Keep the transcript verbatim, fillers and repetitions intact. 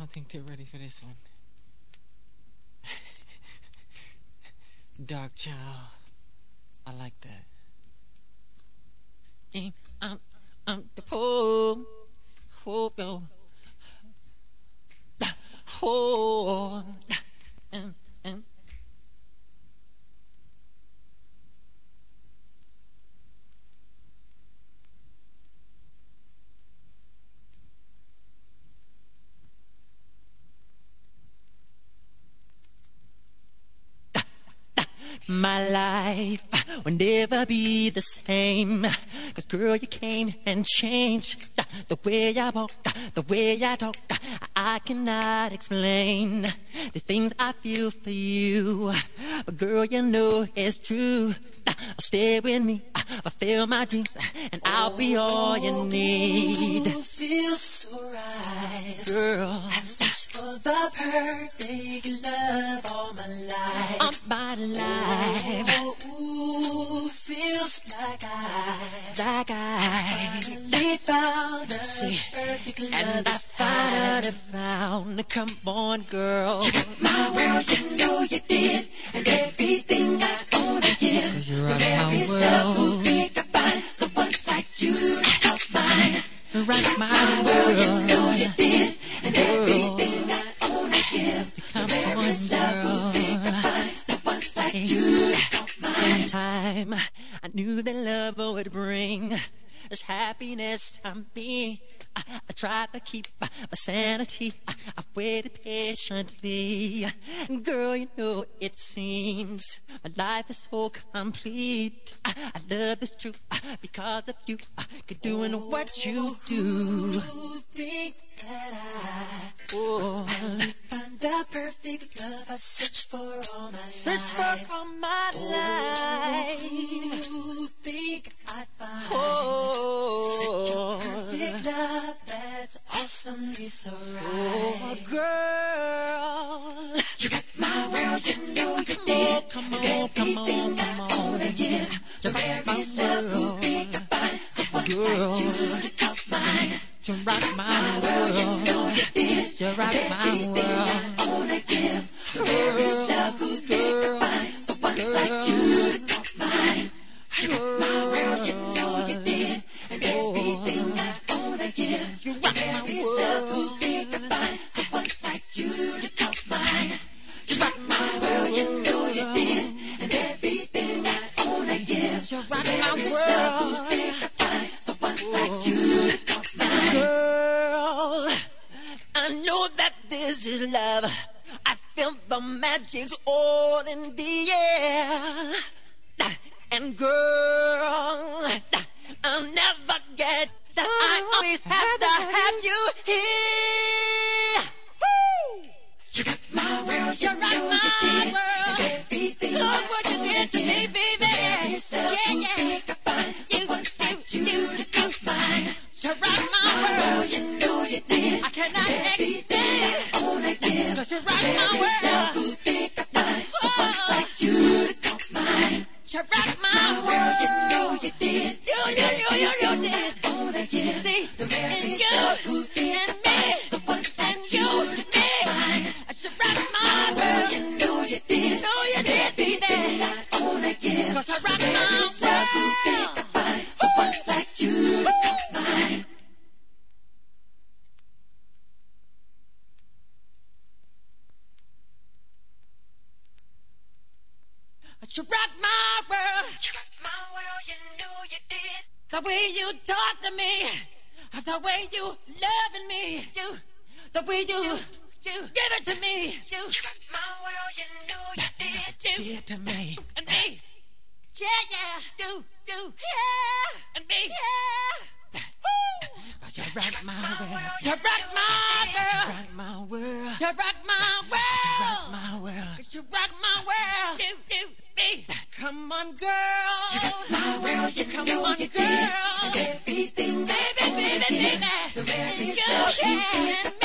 don't think they're ready for this one. Dark Child. I like that. Yeah, I'm, I'm the poor. Oh, oh, oh, um, um. My life will never be the same, 'cause girl, you came and changed the way I walk, the way I talk. I cannot explain the things I feel for you, but girl, you know it's true. Stay with me, fulfill my dreams, and I'll be all you need. Ooh, feels so right, girl. I search for the perfect love all my life. All my life. Oh, ooh, feels like I, like I finally found a see, perfect love. And I finally found. Come on, girl. You got my world, you know you did, and everything I own I give. 'Cause you rock my world. Who think I find someone like you to help mine? You rock my world, you world. know you did, and everything I own I give. Come on, girl. Like you to help mine. In time, I knew that love would bring this happiness to me. I, I tried to keep my sanity. I, I waited patiently. And girl, you know it seems my life is so complete. I, I love this truth because of you. I could doing what you do. You think that I Oh, find the perfect love I search for all my search life. for all my life. You think I find Oh, perfect love that's awesomely so oh, right. girl. You got my world, you know you Come did. on, come on, come on, come on. You rock my world, girl. you to help mine. You rock my world. You rock my world. Own again. Girl, girl, girl. You to help mine. Girl, You know you did, and everything I own again. you rock my world. Think I find someone like you to help mine. You rock my world. You know you did, and everything I own again. You rock my world. Think I find someone like you to help mine. Girl, I know that this is love. I feel the magic's all in the air. And girl, I'll never get that. I always have to have you here. Woo! You got my world, You you rock know my you did, world. and everything Look I what you own did to me, again. baby. Yeah, yeah. Think I find You, someone like you you, to help mine. you rock my world. You know you did, I cannot explain, own again. 'cause you rock my world. Who think I find someone Oh, like you to help mine. you rock my You world. know you did, You, you, you, you, you did. own again. See, and you, and me, and you, me. You rock my world. You know you did, Know you did, baby. own again. 'Cause you rock my world. Someone like you to help mine. You rock my world. You rock my world, you know you did. The way you talk to me, the way you loving me, you, the way you, you give it to me, you, You rock my world, you know you did. you did to me, and me, yeah, yeah, you, you, yeah, and me, yeah. Woo! You rock my world, you rock my world, you rock my world, you rock my world, you rock my world, you rock my world, you, you, me. Come on, girl, You rock my world, you come know on, you did. girl. Everything I Baby, own baby, again. baby, The very and you stuff you can, think